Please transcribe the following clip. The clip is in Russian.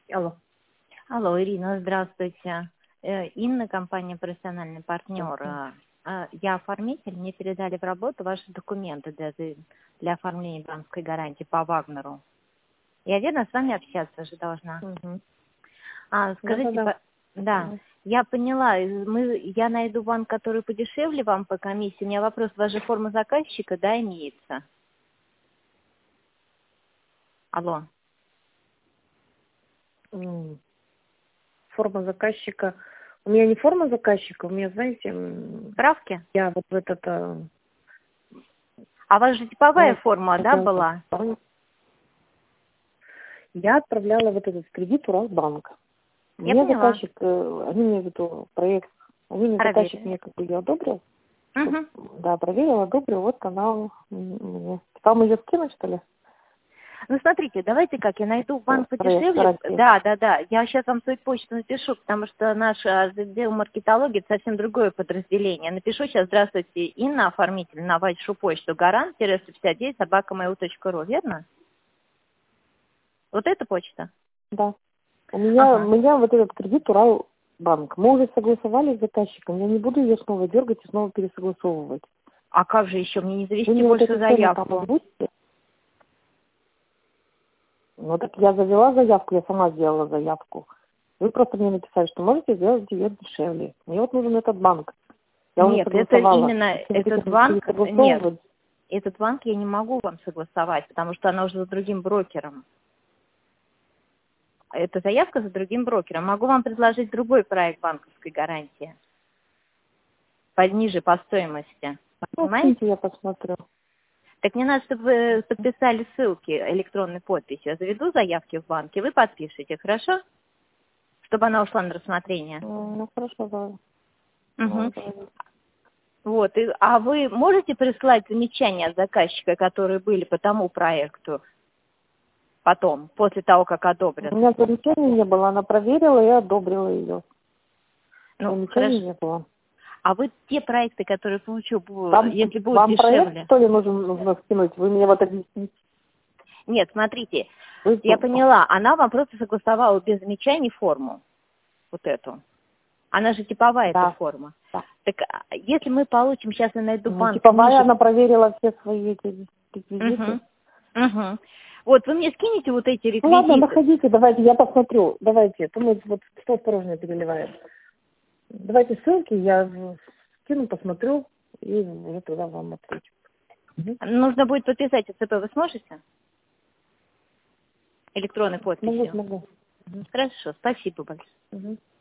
Алло. Алло, Ирина, здравствуйте. Инна, компания «Профессиональный партнер». Здравствуйте. Я оформитель, мне передали в работу ваши документы для оформления банковской гарантии по Вагнеру. Я верно с вами общаться же должна? Угу. Скажите, Да. да, я поняла, я найду банк, который подешевле вам по комиссии. У меня вопрос, у вас же форма заказчика, да, имеется? Алло. Форма заказчика. У меня не форма заказчика, у меня, знаете, Справки? я вот в этот... А у вас же типовая форма, да, была? Я отправляла вот этот кредит Уралбанк. Я Мне поняла. заказчик, они мне вот проект, заказчик мне как бы ее одобрил. Угу. Да, проверила, одобрил, вот канал мне. Вам ее скинуть, что ли? Ну, смотрите, давайте как, я найду банк Проект подешевле. гарантии. Да. Я сейчас вам свою почту напишу, потому что наш отдел маркетологии это совсем другое подразделение. Напишу сейчас: здравствуйте, Инна, оформитель, на вашу почту гарант-159@mail.ru, верно? Вот эта почта? Да. У Ага. меня вот этот кредит Уралбанк. Мы уже согласовали с заказчиком. Я не буду ее снова дергать и снова пересогласовывать. А как же еще мне не Вы завести мне вот больше эту тему там заявку? озвучите? Ну так я завела заявку, я сама сделала заявку. Вы просто мне написали, что можете сделать ее дешевле. Мне вот нужен этот банк. Я уже Нет, это согласовала. именно Если вы этот хотите банк, нет, пересогласовывать, этот банк я не могу вам согласовать, потому что она уже за другим брокером. Это заявка за другим брокером. Могу вам предложить другой проект банковской гарантии. Пониже по стоимости. ну, скиньте, Понимаете? я посмотрю. Так мне надо, чтобы вы подписали ссылки электронной подписью. Я заведу заявки в банке, вы подпишите, хорошо? Чтобы она ушла на рассмотрение. Ну, хорошо, давай. Угу. Давай. Вот. А вы можете прислать замечания от заказчика, которые были по тому проекту потом, после того, как У одобрят? меня замечаний не было, она проверила и одобрила ее. Ну, Замечаний хорошо. не было. А вы те проекты, которые получу, Вам, если будут вам проект, дешевле? что ли, нужно скинуть? Вы мне вот объясните. Нет, смотрите, Вы- я поняла, она вам просто согласовала без замечаний форму, вот эту. Она же типовая, эта Да. форма. Да. Так если мы получим, сейчас я найду Ну, банк типовая, ниже... она проверила все свои эти реквизиты. Угу. Угу. Вот, вы мне скинете вот эти Ну ладно, реквизиты. находите, давайте, я посмотрю. Давайте, это мы вот что осторожно переливаем. Давайте ссылки, я скину, посмотрю и уже тогда вам отвечу. Угу. Нужно будет подписать ОЦП, вы сможете? Электронной подписью. Смогу. Хорошо, спасибо большое. Угу.